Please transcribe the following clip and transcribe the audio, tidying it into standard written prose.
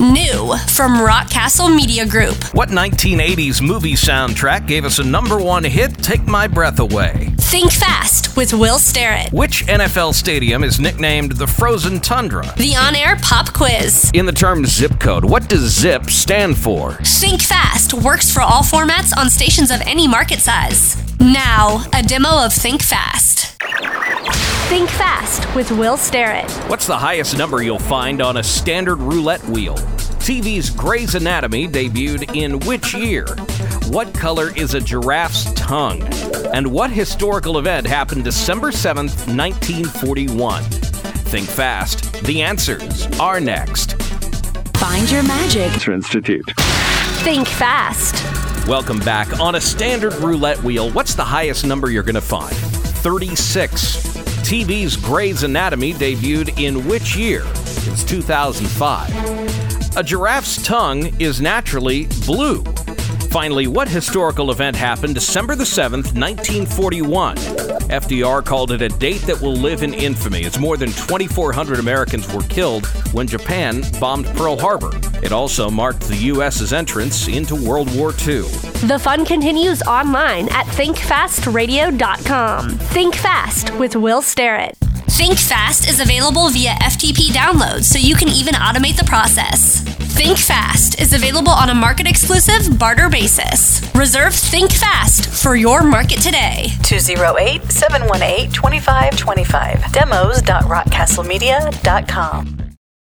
New from Rockcastle Media Group. What 1980s movie soundtrack gave us a #1 hit, Take My Breath Away? Think Fast with Will Sterrett. Which NFL stadium is nicknamed the Frozen Tundra? The on-air pop quiz. In the term zip code, what does ZIP stand for? Think Fast works for all formats on stations of any market size. Now, a demo of Think Fast. Think Fast with Will Sterrett. What's the highest number you'll find on a standard roulette wheel? TV's Grey's Anatomy debuted in which year? What color is a giraffe's tongue? And what historical event happened December 7th, 1941? Think Fast. The answers are next. Find your magic. Institute. Think Fast. Welcome back. On a standard roulette wheel, what's the highest number you're going to find? 36. TV's Grey's Anatomy debuted in which year? It's 2005. A giraffe's tongue is naturally blue. Finally, what historical event happened December the 7th, 1941? FDR called it a date that will live in infamy, as more than 2,400 Americans were killed when Japan bombed Pearl Harbor. It also marked the U.S.'s entrance into World War II. The fun continues online at thinkfastradio.com. Think Fast with Will Sterrett. Think Fast is available via FTP download, so you can even automate the process. Think Fast is available on a market-exclusive barter basis. Reserve Think Fast for your market today. 208-718-2525. Demos.rockcastlemedia.com.